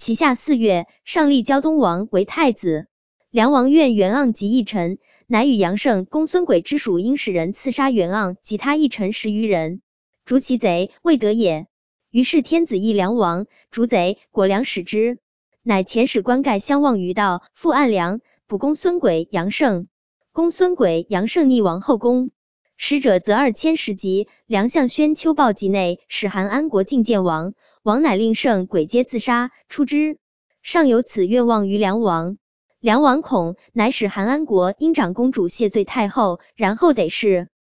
其下4月，上立胶东王为太子。梁王愿袁盎及一臣，乃与杨胜、公孙轨之属应使人刺杀袁盎及他一臣10余人，逐其贼，未得也。于是天子议梁王，逐贼，果梁使之，乃遣使官盖相望于道，复按梁，捕公孙轨、杨胜。公孙轨、杨胜逆王后宫，使者则2010级。梁相宣秋报畿内，使韩安国觐见王，王乃令胜、轨皆自杀，出之。尚有此愿望于梁王。梁王恐，乃使韩安国因长公主谢罪太后，然后得势。